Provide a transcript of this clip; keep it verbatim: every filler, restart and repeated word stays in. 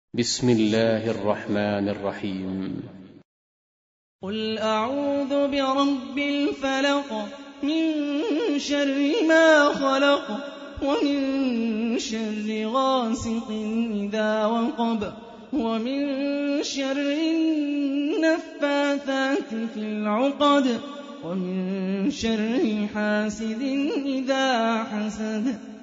بسم الله الرحمن الرحيم. قل أعوذ برب الفلق من شر ما خلق ومن شر غاسق إذا وقب ومن شر النفاثات في العقد ومن شر حاسد إذا حسد